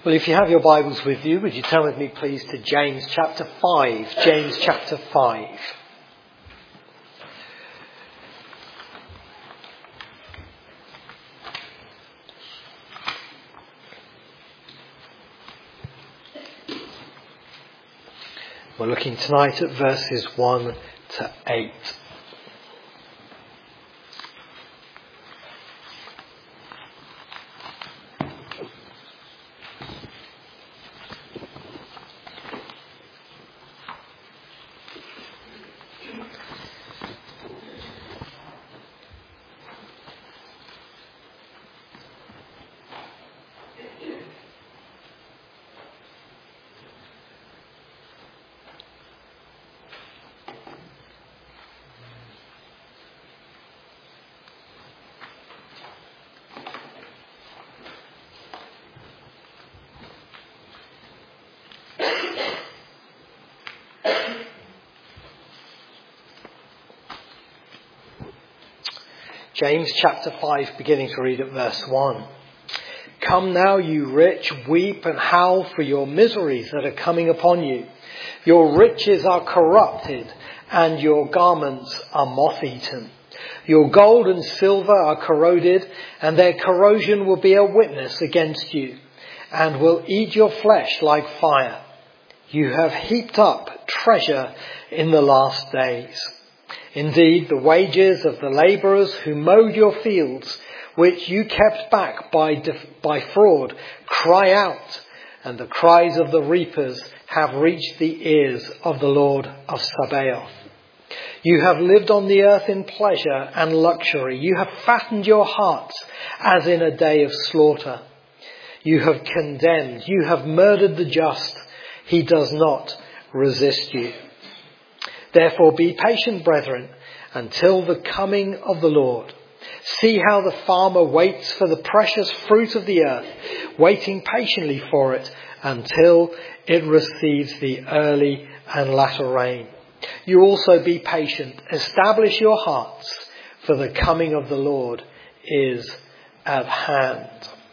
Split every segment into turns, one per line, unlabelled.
Well, if you have your Bibles with you, would you turn with me please to James chapter 5. James chapter 5. We're looking tonight at verses 1 to 8. James chapter 5, beginning to read at verse 1. Come now, you rich, weep and howl for your miseries that are coming upon you. Your riches are corrupted, and your garments are moth-eaten. Your gold and silver are corroded, and their corrosion will be a witness against you, and will eat your flesh like fire. You have heaped up treasure in the last days. Indeed, the wages of the labourers who mowed your fields, which you kept back by fraud, cry out, and the cries of the reapers have reached the ears of the Lord of Sabaoth. You have lived on the earth in pleasure and luxury. You have fattened your hearts as in a day of slaughter. You have condemned, you have murdered the just. He does not resist you. Therefore be patient, brethren, until the coming of the Lord. See how the farmer waits for the precious fruit of the earth, waiting patiently for it until it receives the early and latter rain. You also be patient. Establish your hearts, for the coming of the Lord is at hand.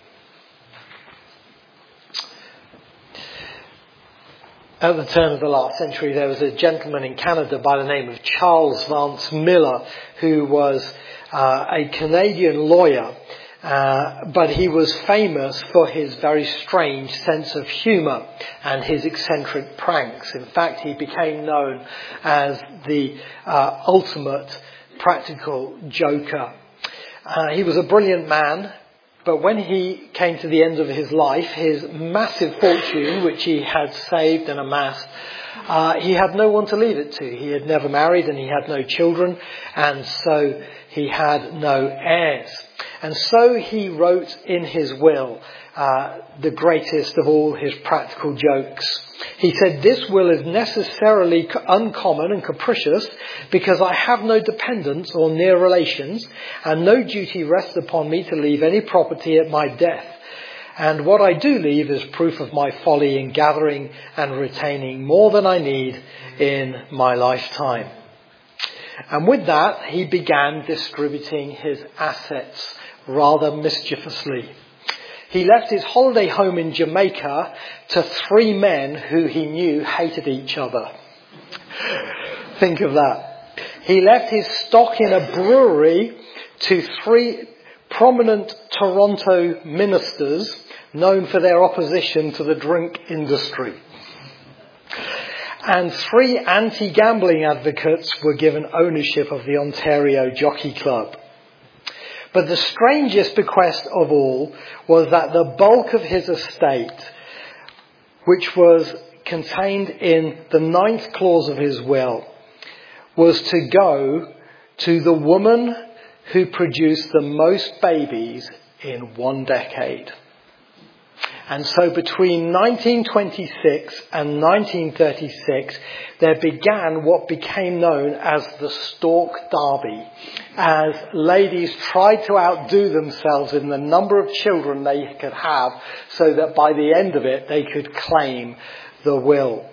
At the turn of the last century, there was a gentleman in Canada by the name of Charles Vance Miller, who was a Canadian lawyer, but he was famous for his very strange sense of humour and his eccentric pranks. In fact, he became known as the ultimate practical joker. He was a brilliant man. But when he came to the end of his life, his massive fortune, which he had saved and amassed, he had no one to leave it to. He had never married and he had no children, and so he had no heirs. And so he wrote in his will the greatest of all his practical jokes. He said, "This will is necessarily uncommon and capricious, because I have no dependents or near relations, and no duty rests upon me to leave any property at my death. And what I do leave is proof of my folly in gathering and retaining more than I need in my lifetime." And with that, he began distributing his assets rather mischievously. He left his holiday home in Jamaica to 3 men who he knew hated each other. Think of that. He left his stock in a brewery to 3 prominent Toronto ministers known for their opposition to the drink industry. And 3 anti-gambling advocates were given ownership of the Ontario Jockey Club. But the strangest bequest of all was that the bulk of his estate, which was contained in the 9th clause of his will, was to go to the woman who produced the most babies in 1 decade. And so between 1926 and 1936, there began what became known as the Stork Derby, as ladies tried to outdo themselves in the number of children they could have, so that by the end of it they could claim the will.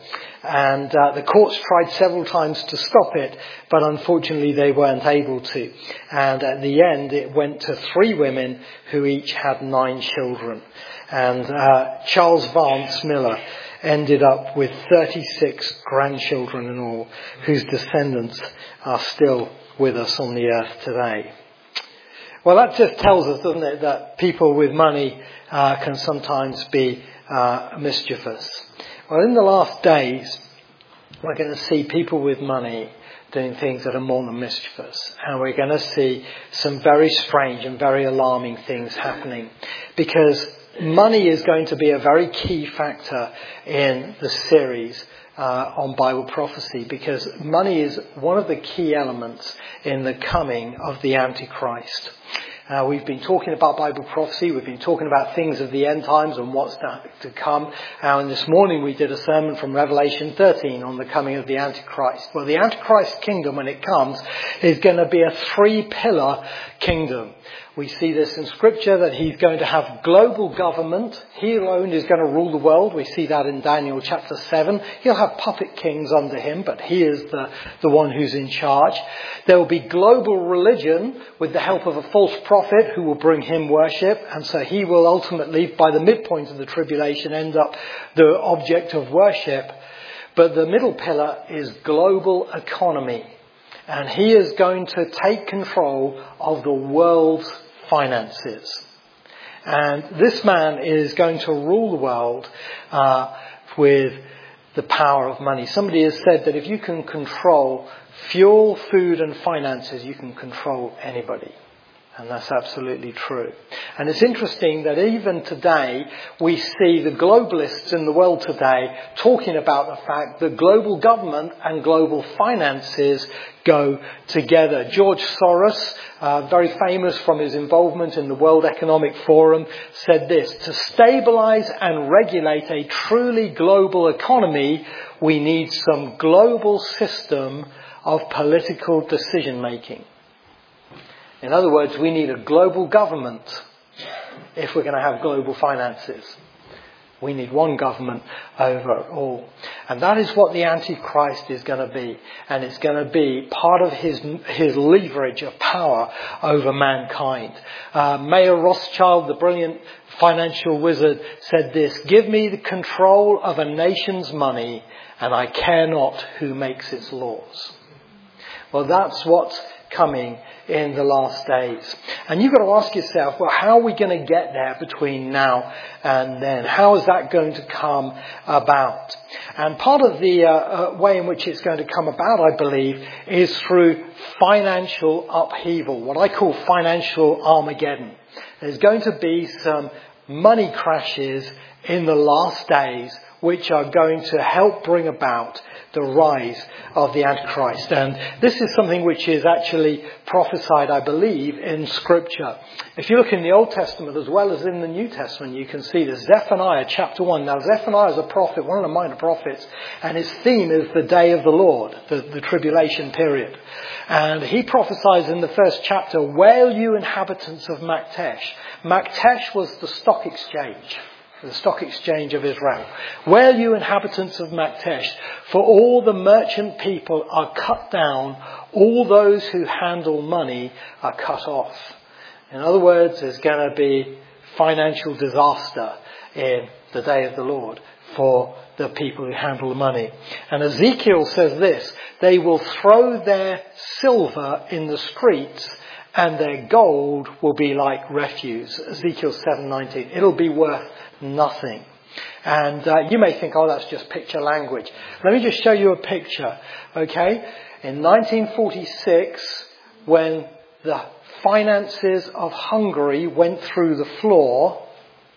And the courts tried several times to stop it, but unfortunately they weren't able to. And at the end it went to 3 women who each had 9 children. And Charles Vance Miller ended up with 36 grandchildren in all, whose descendants are still with us on the earth today. Well, that just tells us, doesn't it, that people with money can sometimes be mischievous. Well, in the last days, we're going to see people with money doing things that are more than mischievous. And we're going to see some very strange and very alarming things happening. Because money is going to be a very key factor in the series on Bible prophecy. Because money is one of the key elements in the coming of the Antichrist. We've been talking about Bible prophecy. We've been talking about things of the end times and what's to come. And this morning we did a sermon from Revelation 13 on the coming of the Antichrist. Well, the Antichrist kingdom, when it comes, is going to be a 3-pillar kingdom. We see this in Scripture, that he's going to have global government. He alone is going to rule the world. We see that in Daniel chapter 7. He'll have puppet kings under him, but he is the one who's in charge. There will be global religion with the help of a false prophet who will bring him worship. And so he will ultimately, by the midpoint of the tribulation, end up the object of worship. But the middle pillar is global economy. And he is going to take control of the world's finances. And this man is going to rule the world with the power of money. Somebody has said that if you can control fuel, food and finances, you can control anybody. And that's absolutely true. And it's interesting that even today we see the globalists in the world today talking about the fact that global government and global finances go together. George Soros, very famous from his involvement in the World Economic Forum, said this: to stabilize and regulate a truly global economy, we need some global system of political decision making. In other words, we need a global government if we're going to have global finances. We need one government over all. And that is what the Antichrist is going to be. And it's going to be part of his leverage of power over mankind. Mayer Rothschild, the brilliant financial wizard, said this: give me the control of a nation's money and I care not who makes its laws. Well, that's what's coming in the last days. And you've got to ask yourself, well, how are we going to get there between now and then? How is that going to come about? And part of the way in which it's going to come about, I believe, is through financial upheaval, what I call financial Armageddon. There's going to be some money crashes in the last days which are going to help bring about the rise of the Antichrist. And this is something which is actually prophesied, I believe, in Scripture. If you look in the Old Testament as well as in the New Testament, you can see this. Zephaniah chapter 1. Now, Zephaniah is a prophet, one of the minor prophets, and his theme is the day of the Lord, the tribulation period. And he prophesies in the first chapter, "Wail you inhabitants of Maktesh." Maktesh was the stock exchange. The stock exchange of Israel. "Wail you inhabitants of Maktesh, for all the merchant people are cut down, all those who handle money are cut off." In other words, there's going to be financial disaster in the day of the Lord for the people who handle the money. And Ezekiel says this: they will throw their silver in the streets and their gold will be like refuse. Ezekiel 7:19. It'll be worth nothing. And you may think, oh, that's just picture language. Let me just show you a picture, okay? In 1946, when the finances of Hungary went through the floor,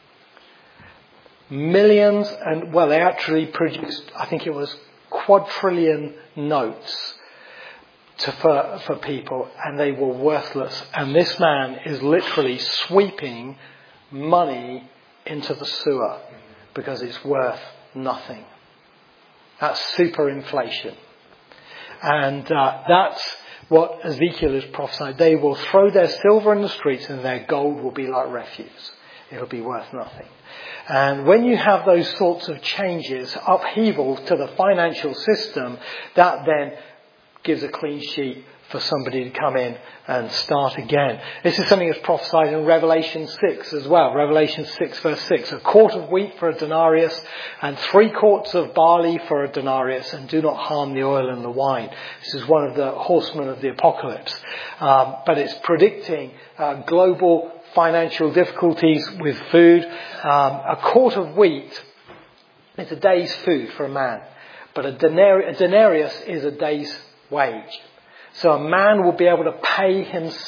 millions, and well, they actually produced, I think it was quadrillion notes for people, and they were worthless. And this man is literally sweeping money into the sewer because it's worth nothing. That's superinflation. And that's what Ezekiel is prophesying. They will throw their silver in the streets and their gold will be like refuse. it'll be worth nothing. And when you have those sorts of changes, upheaval to the financial system, that then gives a clean sheet for somebody to come in and start again. This is something that's prophesied in Revelation 6 as well. Revelation 6 verse 6. A quart of wheat for a denarius and 3 quarts of barley for a denarius, and do not harm the oil and the wine. This is one of the horsemen of the apocalypse. But it's predicting global financial difficulties with food. A quart of wheat is a day's food for a man. But a denarius is a day's wage. So a man will be able to pay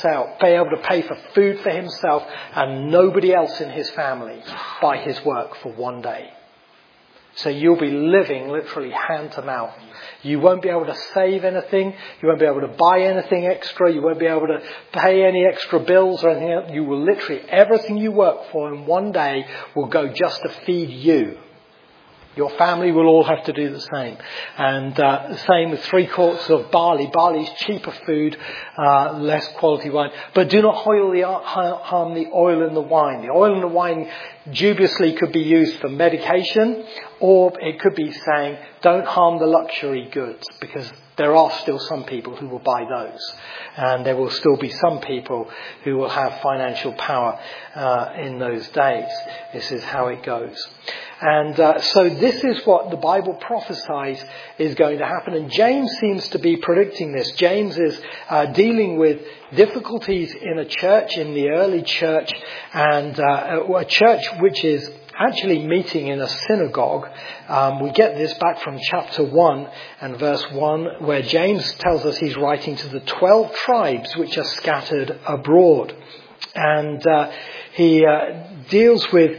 for food for himself and nobody else in his family by his work for one day. So you'll be living literally hand to mouth. You won't be able to save anything. You won't be able to buy anything extra. You won't be able to pay any extra bills or anything else. You will literally, everything you work for in one day will go just to feed you. Your family will all have to do the same. And same with 3 quarts of barley. Barley is cheaper food, less quality wine. But do not harm the oil and the wine. The oil and the wine dubiously could be used for medication, or it could be saying don't harm the luxury goods, because there are still some people who will buy those. And there will still be some people who will have financial power in those days. This is how it goes. And so this is what the Bible prophesies is going to happen. And James seems to be predicting this. James is dealing with difficulties in a church, in the early church, and a church which is actually meeting in a synagogue. We get this back from chapter 1 and verse 1, where James tells us he's writing to the 12 tribes which are scattered abroad. And he deals with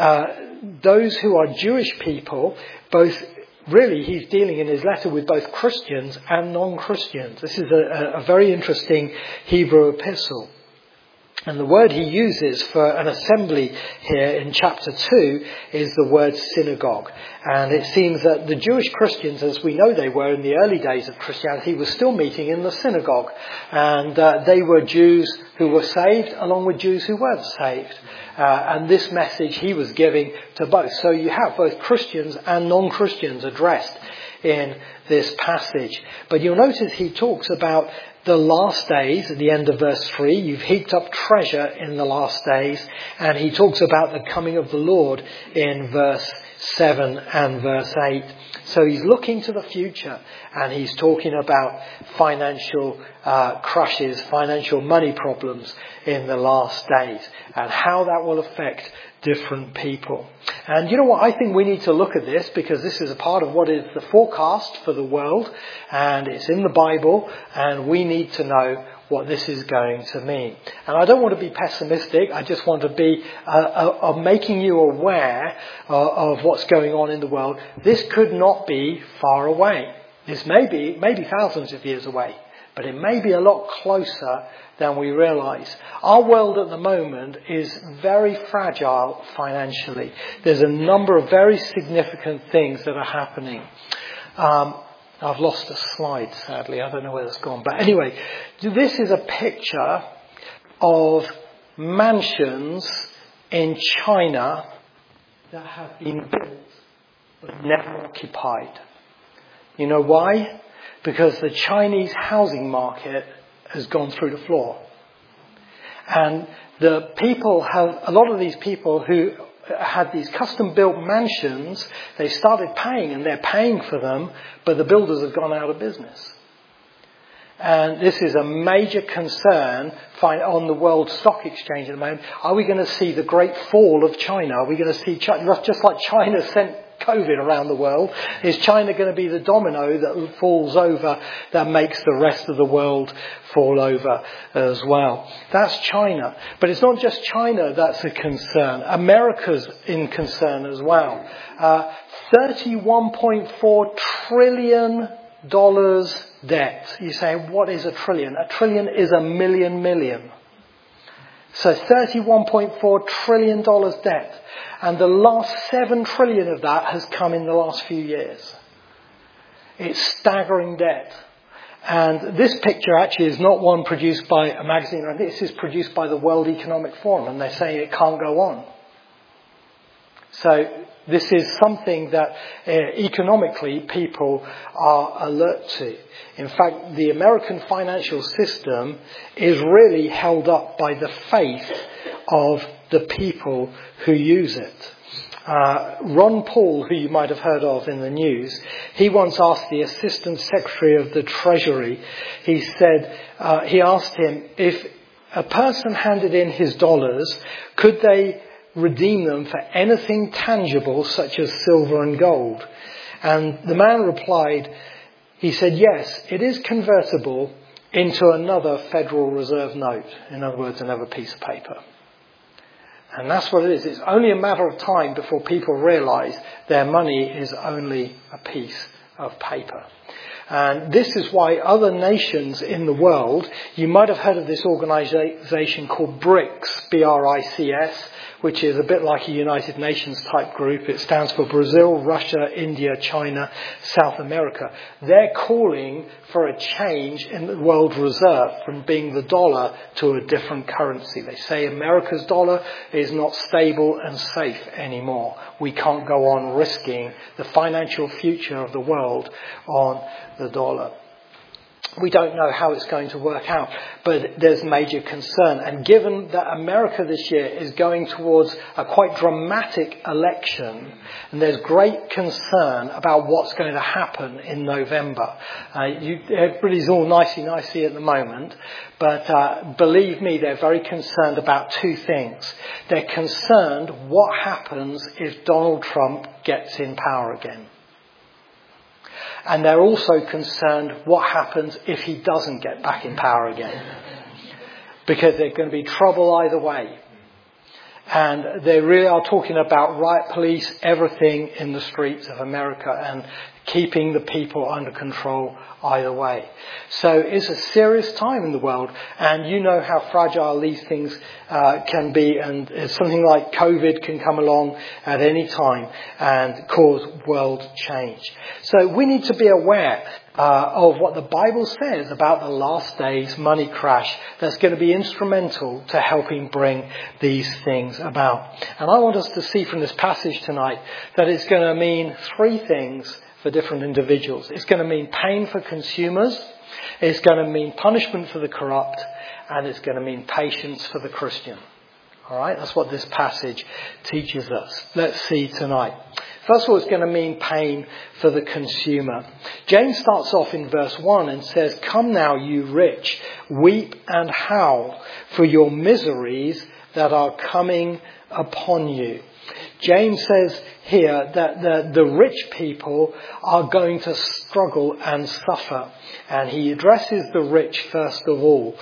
those who are Jewish people, both. Really, he's dealing in his letter with both Christians and non-Christians. This is a very interesting Hebrew epistle. And the word he uses for an assembly here in chapter 2 is the word synagogue. And it seems that the Jewish Christians, as we know they were in the early days of Christianity, were still meeting in the synagogue. And they were Jews who were saved along with Jews who weren't saved. And this message he was giving to both. So you have both Christians and non-Christians addressed in this passage. But you'll notice he talks about the last days at the end of verse 3. You've heaped up treasure in the last days. And he talks about the coming of the Lord in verse 7 and verse 8. So he's looking to the future, and he's talking about financial crushes, financial money problems in the last days, and how that will affect different people. And you know what? I think we need to look at this, because this is a part of what is the forecast for the world, and it's in the Bible, and we need to know what this is going to mean. And I don't want to be pessimistic. I just want to be of making you aware of what's going on in the world. This could not be far away. This may be thousands of years away, but it may be a lot closer than we realise. Our world at the moment is very fragile financially. There's a number of very significant things that are happening. I've lost a slide, sadly. I don't know where it's gone. But anyway, this is a picture of mansions in China that have been built but never occupied. You know why? Because the Chinese housing market has gone through the floor. And a lot of these people who had these custom-built mansions, they started paying, and they're paying for them, but the builders have gone out of business. And this is a major concern on the world stock exchange at the moment. Are we going to see the great fall of China? Are we going to see China, just like China sent COVID around the world, is China going to be the domino that falls over, that makes the rest of the world fall over as well? That's China. But it's not just China that's a concern. America's in concern as well. $31.4 trillion debt. You say, what is a trillion? A trillion is a million. So $31.4 trillion debt. And the last 7 trillion of that has come in the last few years. It's staggering debt. And this picture actually is not one produced by a magazine. This is produced by the World Economic Forum. And they're saying it can't go on. So this is something that economically people are alert to. In fact, the American financial system is really held up by the faith of the people who use it. Ron Paul, who you might have heard of in the news, he once asked the Assistant Secretary of the Treasury, he asked him, if a person handed in his dollars, could they redeem them for anything tangible such as silver and gold? And the man replied, he said, yes, it is convertible into another Federal Reserve note. In other words, another piece of paper. And that's what it is. It's only a matter of time before people realise their money is only a piece of paper. And this is why other nations in the world, you might have heard of this organisation called BRICS, B-R-I-C-S, which is a bit like a United Nations type group. It stands for Brazil, Russia, India, China, South America. They're calling for a change in the world reserve from being the dollar to a different currency. They say America's dollar is not stable and safe anymore. We can't go on risking the financial future of the world on the dollar. We don't know how it's going to work out, but there's major concern. And given that America this year is going towards a quite dramatic election, and there's great concern about what's going to happen in November. Everybody's all nicey at the moment, but believe me, they're very concerned about two things. They're concerned what happens if Donald Trump gets in power again. And they're also concerned what happens if he doesn't get back in power again. Because there's going to be trouble either way. And they really are talking about riot police, everything in the streets of America, and keeping the people under control either way. So it's a serious time in the world, and you know how fragile these things can be, and something like COVID can come along at any time and cause world change. So we need to be aware of what the Bible says about the last days money crash that's going to be instrumental to helping bring these things about. And I want us to see from this passage tonight that it's going to mean three things for different individuals. It's going to mean pain for consumers, it's going to mean punishment for the corrupt, and it's going to mean patience for the Christian. All right, that's what this passage teaches us. Let's see tonight. First of all, it's going to mean pain for the consumer. James starts off in verse 1 and says, "Come now, you rich, weep and howl for your miseries that are coming upon you." James says here that the rich people are going to struggle and suffer. And he addresses the rich first of all.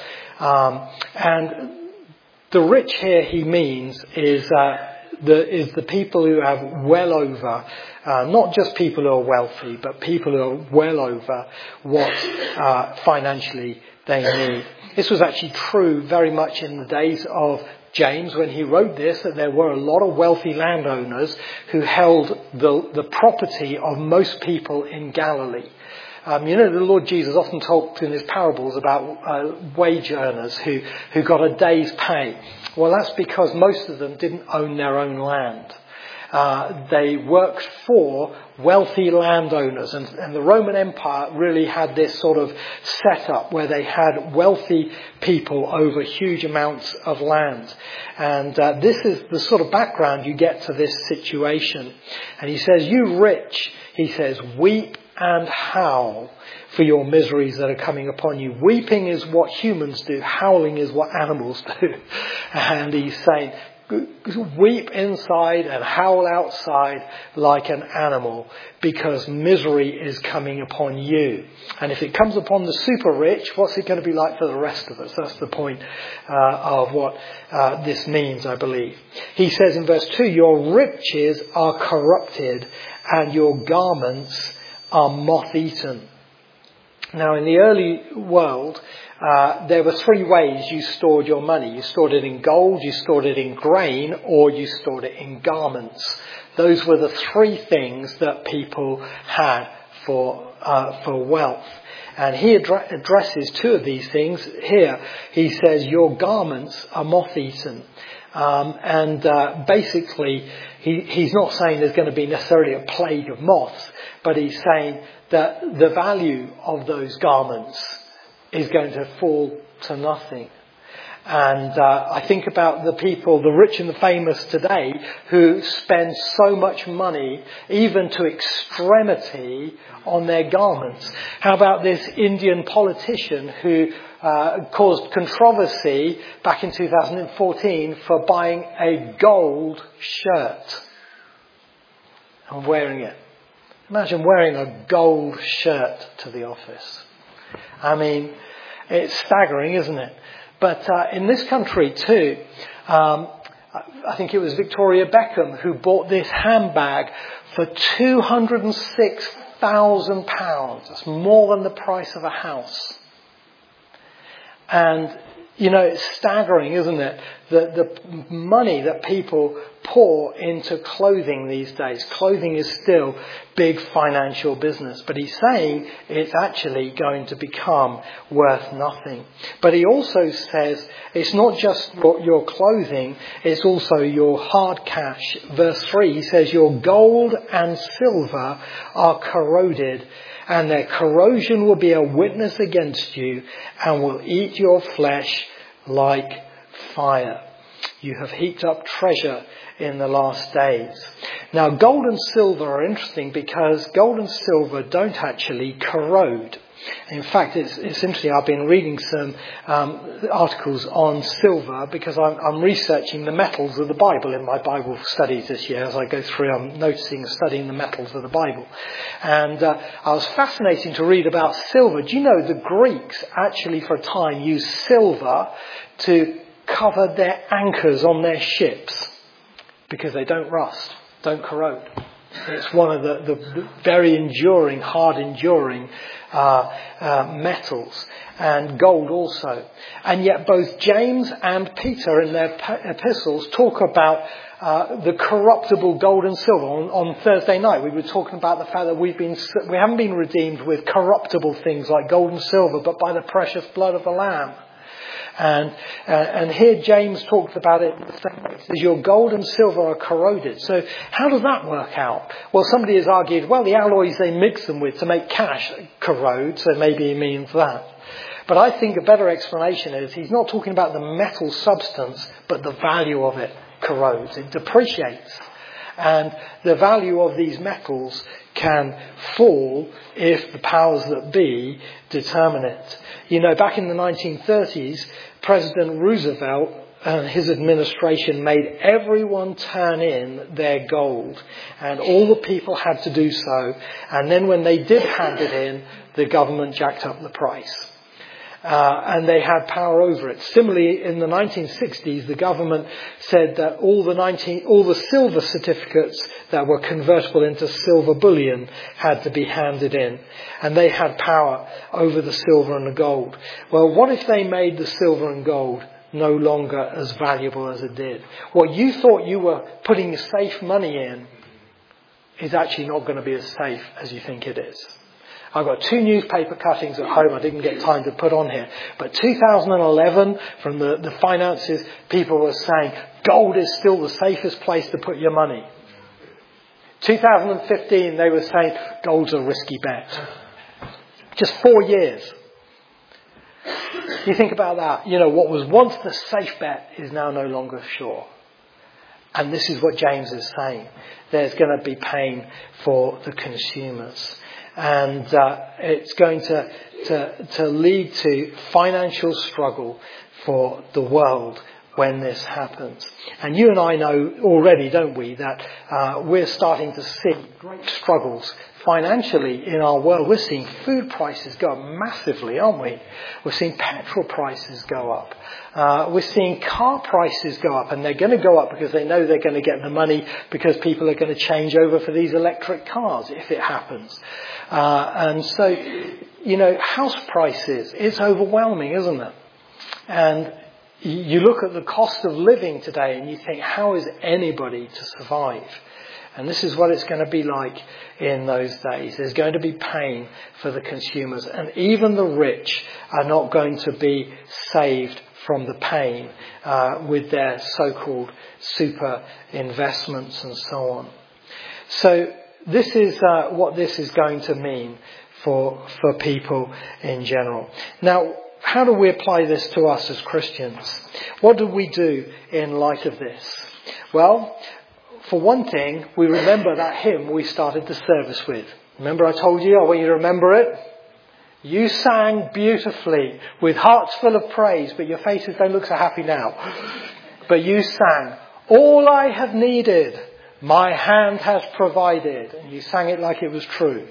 And the rich here he means is the people who have well over, not just people who are wealthy, but people who are well over what financially they need. This was actually true very much in the days of James when he wrote this, that there were a lot of wealthy landowners who held the property of most people in Galilee. The Lord Jesus often talked in his parables about wage earners who got a day's pay. Well, that's because most of them didn't own their own land. They worked for wealthy landowners, and the Roman Empire really had this sort of setup where they had wealthy people over huge amounts of land. And this is the sort of background you get to this situation. And he says, "You rich," he says, "weep and howl for your miseries that are coming upon you." Weeping is what humans do. Howling is what animals do. And he's saying, weep inside and howl outside like an animal, because misery is coming upon you. And if it comes upon the super rich, what's it going to be like for the rest of us? That's the point of what this means, I believe. He says in verse 2, "Your riches are corrupted and your garments are moth-eaten." Now, in the early world, there were three ways you stored your money. You stored it in gold, you stored it in grain, or you stored it in garments. Those were the three things that people had for wealth. And he addresses two of these things here. He says, your garments are moth-eaten. Basically, he's not saying there's going to be necessarily a plague of moths, but he's saying that the value of those garments is going to fall to nothing. And I think about the people, the rich and the famous today, who spend so much money, even to extremity, on their garments. How about this Indian politician who caused controversy back in 2014 for buying a gold shirt and wearing it? Imagine wearing a gold shirt to the office. I mean, it's staggering, isn't it? But in this country too, I think it was Victoria Beckham who bought this handbag for £206,000. That's more than the price of a house. And, you know, it's staggering, isn't it? The money that people pour into clothing these days. Clothing is still big financial business. But he's saying it's actually going to become worth nothing. But he also says it's not just your clothing, it's also your hard cash. Verse 3, he says, your gold and silver are corroded, and their corrosion will be a witness against you and will eat your flesh like fire. You have heaped up treasure in the last days. Now, gold and silver are interesting because gold and silver don't actually corrode. In fact, it's interesting. I've been reading some articles on silver because I'm researching the metals of the Bible in my Bible studies this year. As I go through, I'm noticing and studying the metals of the Bible. And I was fascinated to read about silver. Do you know the Greeks actually for a time used silver to cover their anchors on their ships because they don't rust, don't corrode. It's one of the very enduring, hard enduring metals, and gold also. And yet both James and Peter in their epistles talk about the corruptible gold and silver. On Thursday night we were talking about the fact that we haven't been redeemed with corruptible things like gold and silver, but by the precious blood of the Lamb. And here James talks about it. He says your gold and silver are corroded. So how does that work out? Well, somebody has argued, well, the alloys they mix them with to make cash corrode, so maybe he means that. But I think a better explanation is he's not talking about the metal substance, but the value of it corrodes. It depreciates. And the value of these metals can fall if the powers that be determine it. You know, back in the 1930s, President Roosevelt and his administration made everyone turn in their gold. And all the people had to do so. And then when they did hand it in, the government jacked up the price. And they had power over it. Similarly, in the 1960s, the government said that all the silver certificates that were convertible into silver bullion had to be handed in. And they had power over the silver and the gold. Well, what if they made the silver and gold no longer as valuable as it did? What you thought you were putting safe money in is actually not going to be as safe as you think it is. I've got 2 newspaper cuttings at home I didn't get time to put on here. But 2011, from the finances, people were saying gold is still the safest place to put your money. 2015, they were saying gold's a risky bet. Just 4 years. You think about that. You know, what was once the safe bet is now no longer sure. And this is what James is saying. There's going to be pain for the consumers. And it's going to lead to financial struggle for the world when this happens. And you and I know already, don't we, that we're starting to see great struggles financially in our world. We're seeing food prices go up massively, aren't we? We're seeing petrol prices go up. We're seeing car prices go up, and they're going to go up because they know they're going to get the money because people are going to change over for these electric cars if it happens. And so, you know, house prices, it's overwhelming, isn't it? And you look at the cost of living today and you think, how is anybody to survive? And this is what it's going to be like in those days. There's going to be pain for the consumers. And even the rich are not going to be saved from the pain with their so-called super investments and so on. So this is what this is going to mean for people in general. Now, how do we apply this to us as Christians? What do we do in light of this? Well, for one thing, we remember that hymn we started the service with. Remember I told you, I want you to remember it? You sang beautifully with hearts full of praise, but your faces don't look so happy now. But you sang, all I have needed, my hand has provided. And you sang it like it was true.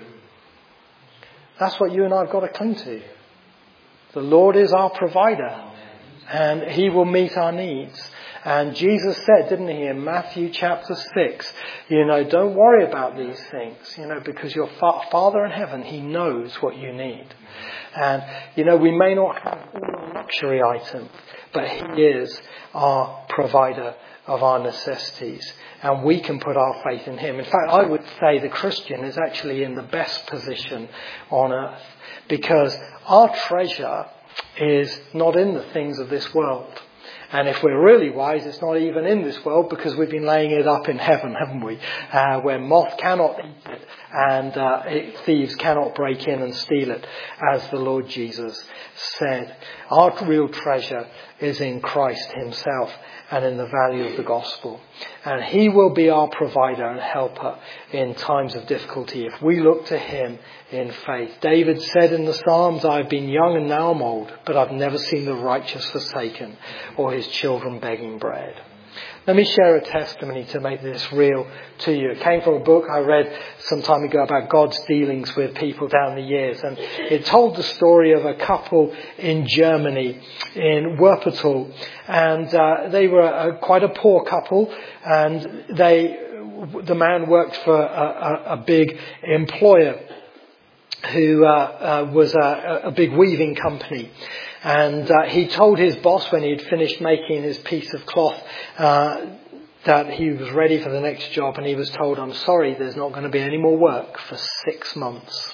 That's what you and I have got to cling to. The Lord is our provider, and he will meet our needs. And Jesus said, didn't he, in Matthew chapter 6, don't worry about these things, because your Father in heaven, he knows what you need. And, we may not have all the luxury items, but he is our provider of our necessities. And we can put our faith in him. In fact, I would say the Christian is actually in the best position on earth, because our treasure is not in the things of this world. And if we're really wise, it's not even in this world, because we've been laying it up in heaven, haven't we? Where moth cannot eat it and thieves cannot break in and steal it, as the Lord Jesus said. Our real treasure is in Christ himself and in the value of the gospel. And he will be our provider and helper in times of difficulty if we look to him in faith. David said in the Psalms, I've been young and now I'm old, but I've never seen the righteous forsaken or his children begging bread. Let me share a testimony to make this real to you. It came from a book I read some time ago about God's dealings with people down the years. And it told the story of a couple in Germany, in Wuppertal. And they were quite a poor couple. And the man worked for a big employer who was a big weaving company. And he told his boss when he had finished making his piece of cloth that he was ready for the next job, and he was told, I'm sorry, there's not going to be any more work for 6 months.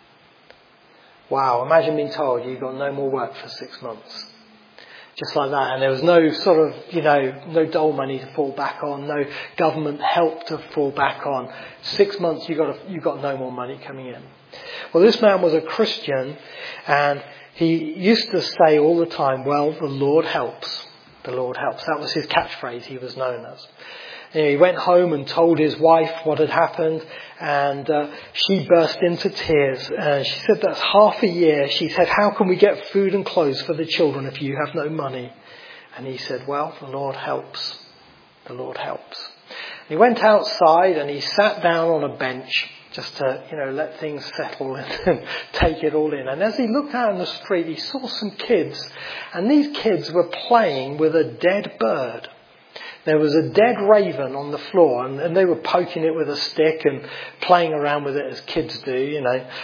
Wow, imagine being told you've got no more work for 6 months. Just like that. And there was no sort of, no dole money to fall back on, no government help to fall back on. 6 months you got no more money coming in. Well, this man was a Christian, and he used to say all the time, well, the Lord helps. The Lord helps. That was his catchphrase he was known as. He went home and told his wife what had happened, and she burst into tears. And she said, that's half a year. She said, how can we get food and clothes for the children if you have no money? And he said, well, the Lord helps. The Lord helps. He went outside and he sat down on a bench just to, let things settle and take it all in. And as he looked out in the street, he saw some kids. And these kids were playing with a dead bird. There was a dead raven on the floor, and they were poking it with a stick and playing around with it as kids do,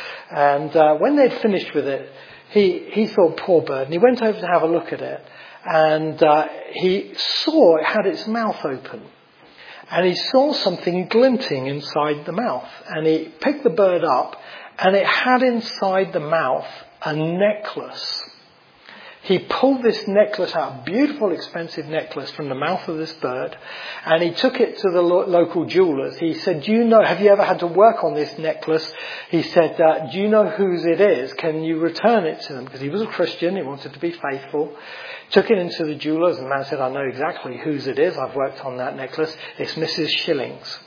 And when they'd finished with it, he thought, poor bird. And he went over to have a look at it. And he saw it had its mouth open. And he saw something glinting inside the mouth. And he picked the bird up, and it had inside the mouth a necklace. He pulled this necklace out, beautiful, expensive necklace from the mouth of this bird, and he took it to the local jewellers. He said, have you ever had to work on this necklace? He said, do you know whose it is? Can you return it to them? Because he was a Christian, he wanted to be faithful. Took it into the jewellers, and the man said, I know exactly whose it is. I've worked on that necklace. It's Mrs. Shillings.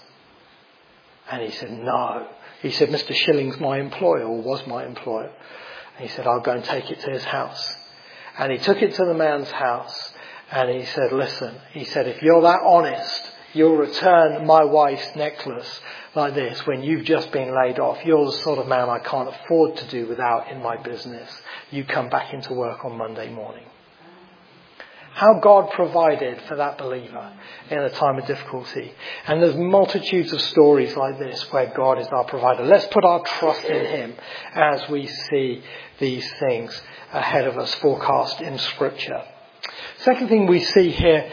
And he said, no. He said, Mr. Shillings, my employer, or was my employer. And he said, I'll go and take it to his house. And he took it to the man's house, and he said, listen, he said, if you're that honest, you'll return my wife's necklace like this when you've just been laid off. You're the sort of man I can't afford to do without in my business. You come back into work on Monday morning. How God provided for that believer in a time of difficulty. And there's multitudes of stories like this where God is our provider. Let's put our trust in him as we see these things ahead of us forecast in Scripture. Second thing we see here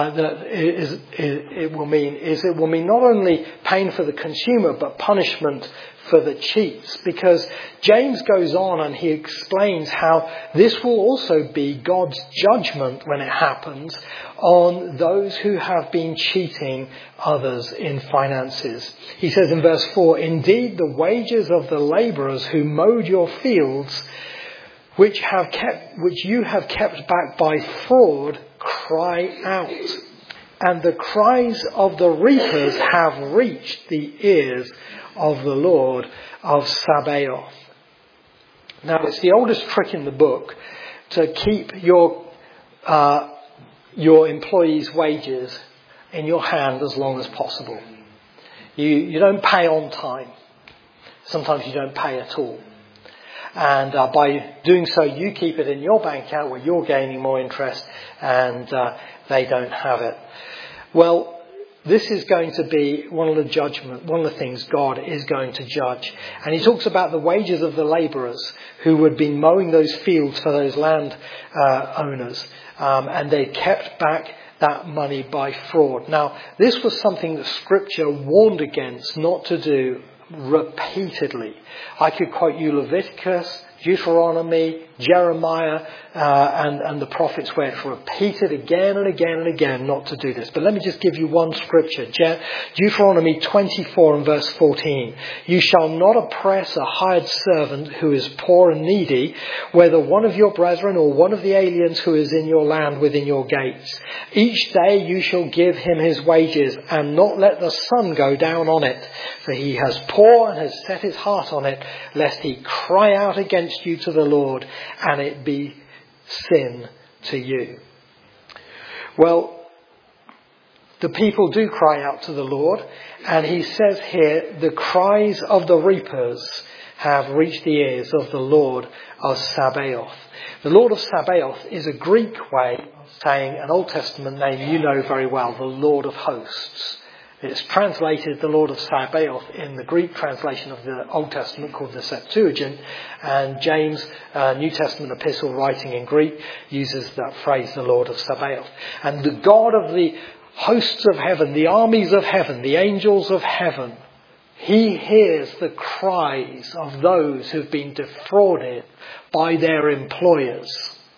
it will mean not only pain for the consumer but punishment for the cheats, because James goes on and he explains how this will also be God's judgment when it happens on those who have been cheating others in finances. He says in verse 4, "Indeed, the wages of the labourers who mowed your fields, which you have kept back by fraud, cry out. And the cries of the reapers have reached the ears of the Lord of Sabaoth." Now, it's the oldest trick in the book to keep your employees' wages in your hand as long as possible. You don't pay on time. Sometimes you don't pay at all. And by doing so, you keep it in your bank account where you're gaining more interest and they don't have it. Well, this is going to be one of the things God is going to judge. And he talks about the wages of the labourers who would be mowing those fields for those land owners. And they kept back that money by fraud. Now, this was something that Scripture warned against not to do repeatedly. I could quote you Leviticus, Deuteronomy, Jeremiah, and the prophets where it's repeated again and again and again not to do this. But let me just give you one scripture. Deuteronomy 24 and verse 14. "You shall not oppress a hired servant who is poor and needy, whether one of your brethren or one of the aliens who is in your land within your gates. Each day you shall give him his wages and not let the sun go down on it. For he has poor and has set his heart on it, lest he cry out against you to the Lord and it be sin to you." Well, the people do cry out to the Lord, and he says here, the cries of the reapers have reached the ears of the Lord of Sabaoth. The Lord of Sabaoth is a Greek way of saying an Old Testament name you know very well, the Lord of Hosts. It's translated the Lord of Sabaoth in the Greek translation of the Old Testament called the Septuagint, and James, New Testament epistle writing in Greek, uses that phrase, the Lord of Sabaoth. And the God of the hosts of heaven, the armies of heaven, the angels of heaven, he hears the cries of those who've been defrauded by their employers.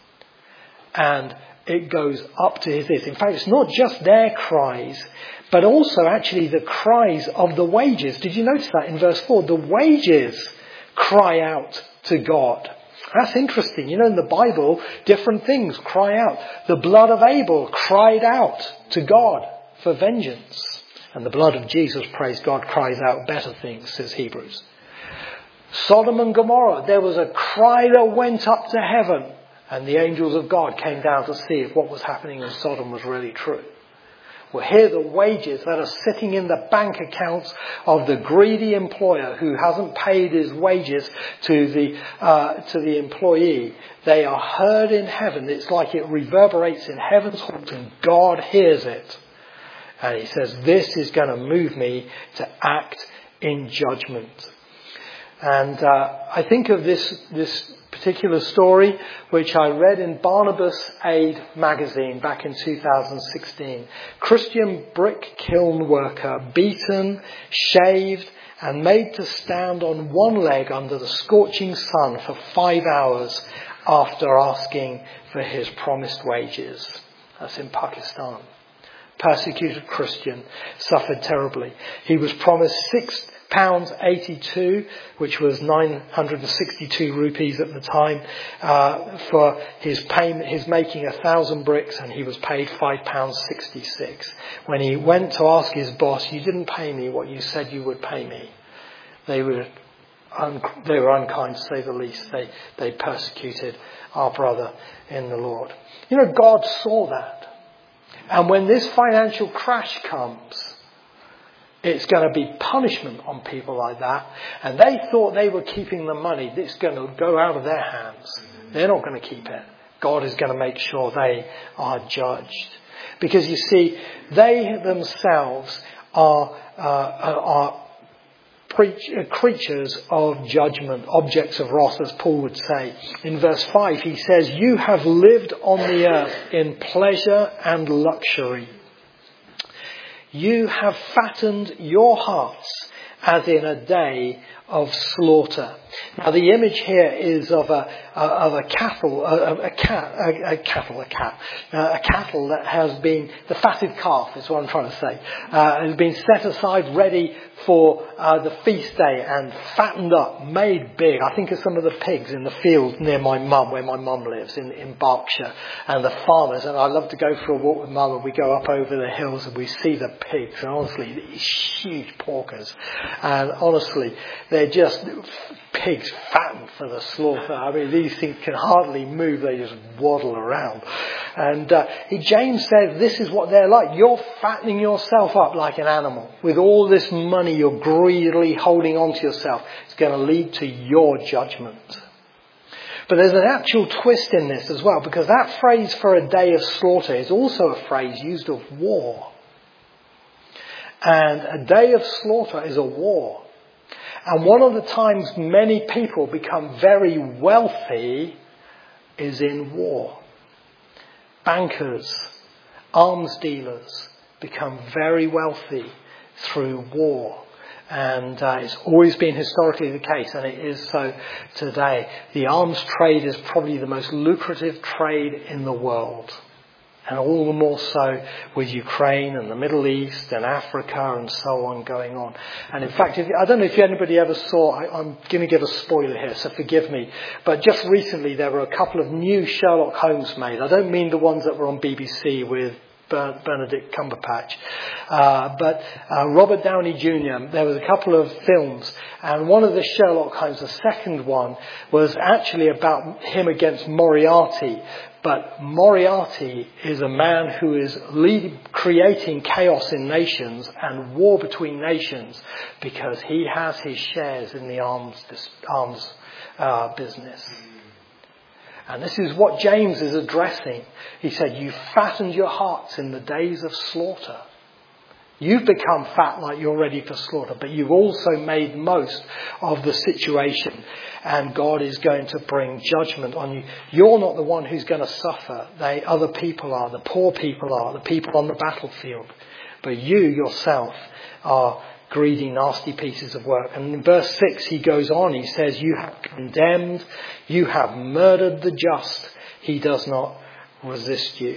And it goes up to his ears. In fact, it's not just their cries, but also actually the cries of the wages. Did you notice that in verse 4? The wages cry out to God. That's interesting. You know, in the Bible, different things cry out. The blood of Abel cried out to God for vengeance. And the blood of Jesus, praise God, cries out better things, says Hebrews. Sodom and Gomorrah, there was a cry that went up to heaven. And the angels of God came down to see if what was happening in Sodom was really true. Well, here the wages that are sitting in the bank accounts of the greedy employer who hasn't paid his wages to the employee, they are heard in heaven. It's like it reverberates in heaven's halls and God hears it. And he says, this is going to move me to act in judgment. And I think of this particular story, which I read in Barnabas Aid magazine back in 2016. Christian brick kiln worker, beaten, shaved, and made to stand on one leg under the scorching sun for 5 hours after asking for his promised wages. That's in Pakistan. Persecuted Christian, suffered terribly. He was promised £6.82, which was 962 rupees at the time, for his payment, his making 1,000 bricks, and he was paid £5.66. When he went to ask his boss, "You didn't pay me what you said you would pay me," they were unkind to say the least. They persecuted our brother in the Lord. You know, God saw that. And when this financial crash comes, it's going to be punishment on people like that. And they thought they were keeping the money. It's going to go out of their hands. They're not going to keep it. God is going to make sure they are judged. Because you see, they themselves are creatures of judgment, objects of wrath, as Paul would say. In verse 5, he says, "You have lived on the earth in pleasure and luxury. You have fattened your hearts as in a day of slaughter." Now the image here is of a cattle that has been, the fatted calf is what I'm trying to say, has been set aside ready for the feast day and fattened up, made big. I think of some of the pigs in the field near my mum, where my mum lives in Berkshire, and the farmers. And I love to go for a walk with mum, and we go up over the hills and we see the pigs. And honestly, these huge porkers, and honestly, they're just pigs fattened for the slaughter. I mean, these things can hardly move; they just waddle around. And James says, this is what they're like. You're fattening yourself up like an animal with all this money. You're greedily holding on to yourself. It's going to lead to your judgment. But there's an actual twist in this as well, because that phrase for a day of slaughter is also a phrase used of war. And a day of slaughter is a war. And one of the times many people become very wealthy is in war. Bankers, arms dealers become very wealthy through war. And it's always been historically the case, and it is so today. The arms trade is probably the most lucrative trade in the world. And all the more so with Ukraine and the Middle East and Africa and so on going on. And in fact, I don't know if anybody ever saw, I'm going to give a spoiler here, so forgive me. But just recently there were a couple of new Sherlock Holmes made. I don't mean the ones that were on BBC with Benedict Cumberbatch. But Robert Downey Jr., there was a couple of films, and one of the Sherlock Holmes, the second one, was actually about him against Moriarty. But Moriarty is a man who is creating chaos in nations and war between nations because he has his shares in the arms business. And this is what James is addressing. He said, you fattened your hearts in the days of slaughter. You've become fat like you're ready for slaughter, but you've also made most of the situation. And God is going to bring judgment on you. You're not the one who's going to suffer. Other people are. The poor people are. The people on the battlefield. But you yourself are greedy, nasty pieces of work. And in verse 6 he goes on. He says, you have condemned. You have murdered the just. He does not resist you.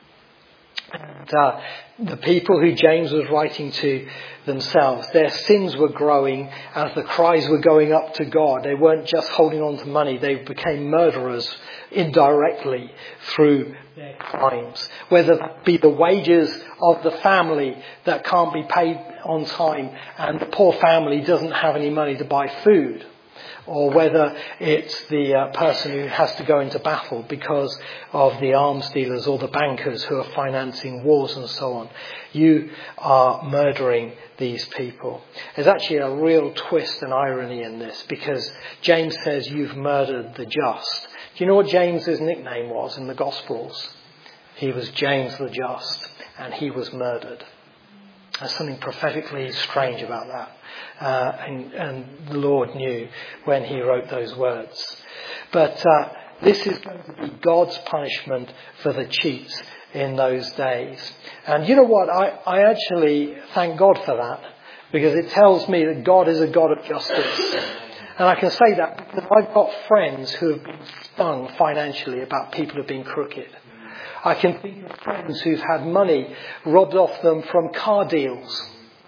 And the people who James was writing to themselves, their sins were growing as the cries were going up to God. They weren't just holding on to money. They became murderers indirectly through their crimes. Whether it be the wages of the family that can't be paid on time and the poor family doesn't have any money to buy food. Or whether it's the person who has to go into battle because of the arms dealers or the bankers who are financing wars and so on. You are murdering these people. There's actually a real twist and irony in this, because James says you've murdered the just. Do you know what James's nickname was in the Gospels? He was James the Just, and he was murdered. There's something prophetically strange about that. And the Lord knew when he wrote those words. But this is going to be God's punishment for the cheats in those days. And you know what? I actually thank God for that, because it tells me that God is a God of justice. And I can say that because I've got friends who have been stung financially about people who have been crooked. I can think of friends who've had money robbed off them from car deals.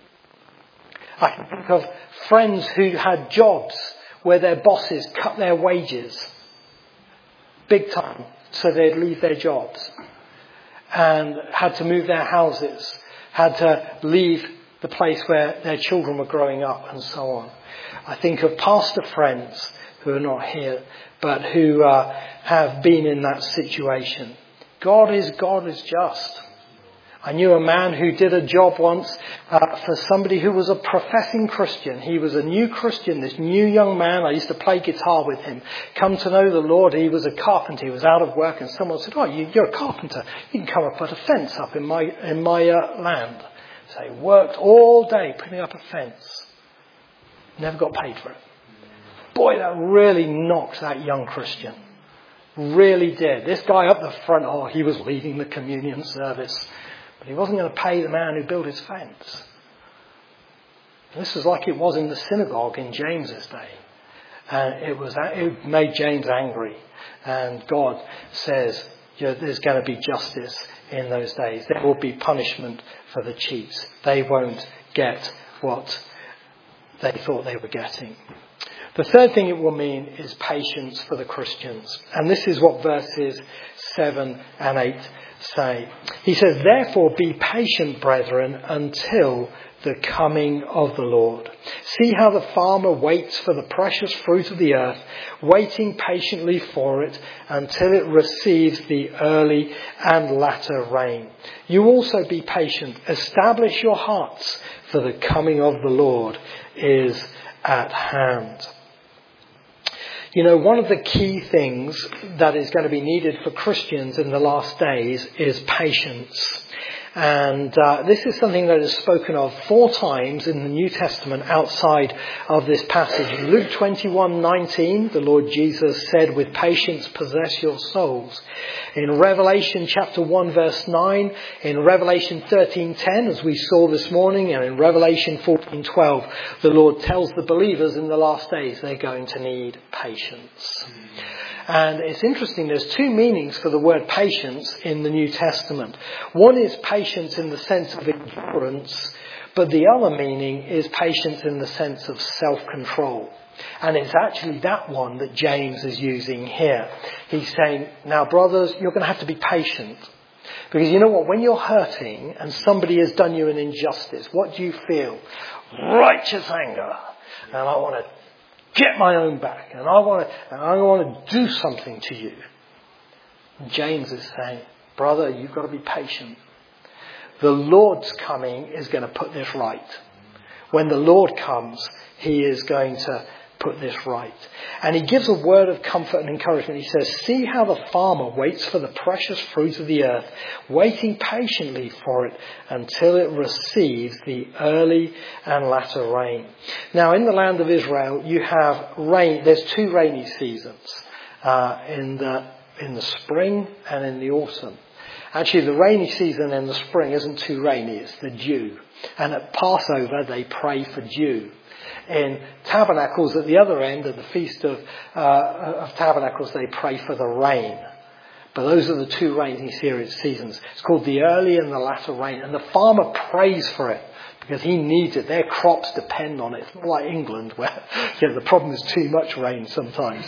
I can think of friends who had jobs where their bosses cut their wages big time so they'd leave their jobs and had to move their houses, had to leave the place where their children were growing up and so on. I think of pastor friends who are not here but who have been in that situation. God is just. I knew a man who did a job once for somebody who was a professing Christian. He was a new Christian, this new young man. I used to play guitar with him. Come to know the Lord. He was a carpenter. He was out of work, and someone said, "Oh, you're a carpenter. You can come and put a fence up in my land." So he worked all day putting up a fence. Never got paid for it. Boy, that really knocked that young Christian. Really did. This guy up the front, he was leading the communion service. But he wasn't going to pay the man who built his fence. This was like it was in the synagogue in James's day. And it made James angry. And God says, there's going to be justice in those days. There will be punishment for the cheats. They won't get what they thought they were getting. The third thing it will mean is patience for the Christians. And this is what verses 7 and 8 say. He says, therefore be patient, brethren, until the coming of the Lord. See how the farmer waits for the precious fruit of the earth, waiting patiently for it until it receives the early and latter rain. You also be patient. Establish your hearts, for the coming of the Lord is at hand. You know, one of the key things that is going to be needed for Christians in the last days is patience. And this is something that is spoken of 4 times in the New Testament outside of this passage. In Luke 21:19, the Lord Jesus said, with patience possess your souls. In Revelation chapter 1 verse 9, in Revelation 13:10, as we saw this morning, and in Revelation 14:12, the Lord tells the believers in the last days they're going to need patience. And it's interesting, there's 2 meanings for the word patience in the New Testament. One is patience in the sense of endurance, but the other meaning is patience in the sense of self-control. And it's actually that one that James is using here. He's saying, now brothers, you're going to have to be patient. Because you know what, when you're hurting and somebody has done you an injustice, what do you feel? Righteous anger. And I want to get my own back, and I want to do something to you. And James is saying, brother, you've got to be patient. The Lord's coming is going to put this right. When the Lord comes, he is going to put this right. And he gives a word of comfort and encouragement. He says, see how the farmer waits for the precious fruit of the earth, waiting patiently for it until it receives the early and latter rain. Now, in the land of Israel, you have rain. There's 2 rainy seasons, in the spring and in the autumn. Actually, the rainy season in the spring isn't too rainy, it's the dew. And at Passover, they pray for dew. In Tabernacles, at the other end, at the Feast of Tabernacles, they pray for the rain. But those are the 2 rainy seasons. It's called the early and the latter rain. And the farmer prays for it because he needs it. Their crops depend on it. It's not like England where the problem is too much rain sometimes.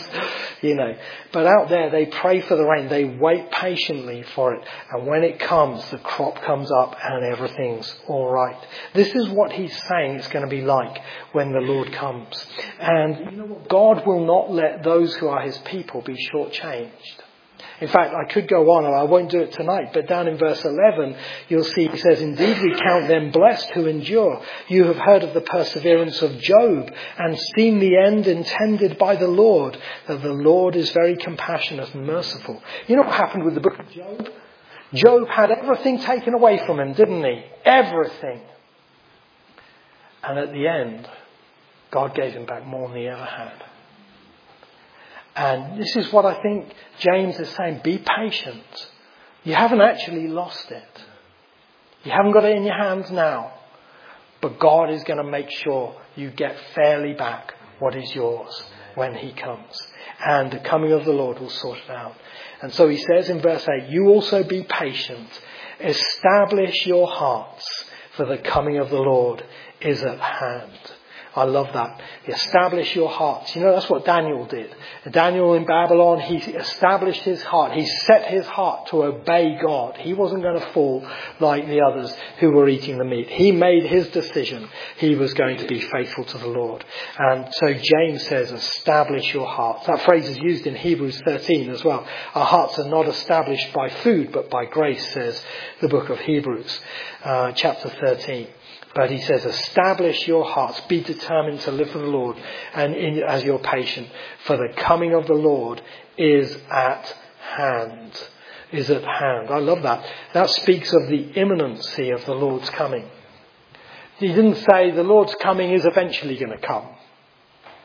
But out there they pray for the rain. They wait patiently for it. And when it comes, the crop comes up and everything's all right. This is what he's saying it's going to be like when the Lord comes. And you know what? God will not let those who are his people be shortchanged. In fact, I could go on, and I won't do it tonight, but down in verse 11, you'll see he says, indeed we count them blessed who endure. You have heard of the perseverance of Job and seen the end intended by the Lord, that the Lord is very compassionate and merciful. You know what happened with the book of Job? Job had everything taken away from him, didn't he? Everything. And at the end, God gave him back more than he ever had. And this is what I think James is saying. Be patient. You haven't actually lost it. You haven't got it in your hands now. But God is going to make sure you get fairly back what is yours when he comes. And the coming of the Lord will sort it out. And so he says in verse 8, you also be patient. Establish your hearts, for the coming of the Lord is at hand. I love that. Establish your hearts. You know, that's what Daniel did. Daniel in Babylon, he established his heart. He set his heart to obey God. He wasn't going to fall like the others who were eating the meat. He made his decision. He was going to be faithful to the Lord. And so James says, establish your hearts. That phrase is used in Hebrews 13 as well. Our hearts are not established by food, but by grace, says the book of Hebrews, chapter 13. But he says, establish your hearts, be determined to live for the Lord and as you're patient, for the coming of the Lord is at hand. Is at hand. I love that. That speaks of the imminency of the Lord's coming. He didn't say the Lord's coming is eventually going to come.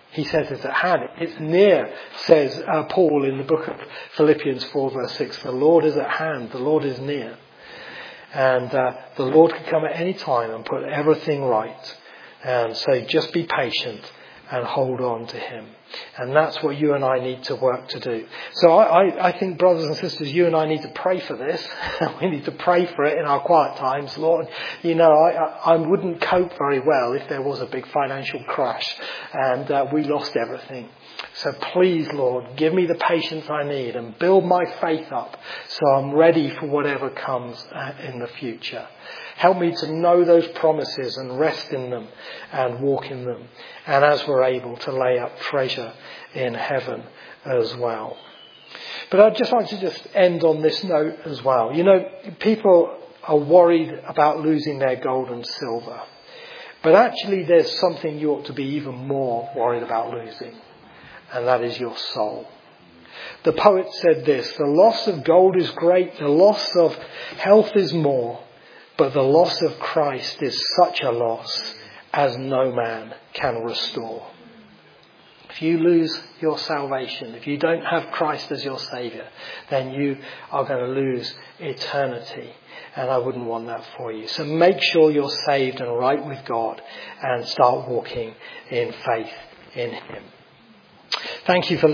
He says it's at hand. It's near, says Paul in the book of Philippians 4 verse 6. The Lord is at hand. The Lord is near. And the Lord can come at any time and put everything right. And so just be patient and hold on to him. And that's what you and I need to work to do. So I think, brothers and sisters, you and I need to pray for this. We need to pray for it in our quiet times. Lord, you know, I wouldn't cope very well if there was a big financial crash and we lost everything. So please, Lord, give me the patience I need and build my faith up so I'm ready for whatever comes in the future. Help me to know those promises and rest in them and walk in them. And as we're able to lay up treasure in heaven as well. But I'd just like to end on this note as well. You know, people are worried about losing their gold and silver. But actually there's something you ought to be even more worried about losing. And that is your soul. The poet said this: the loss of gold is great, the loss of health is more, but the loss of Christ is such a loss as no man can restore. If you lose your salvation, if you don't have Christ as your Saviour, then you are going to lose eternity. And I wouldn't want that for you. So make sure you're saved and right with God and start walking in faith in him. Thank you for listening.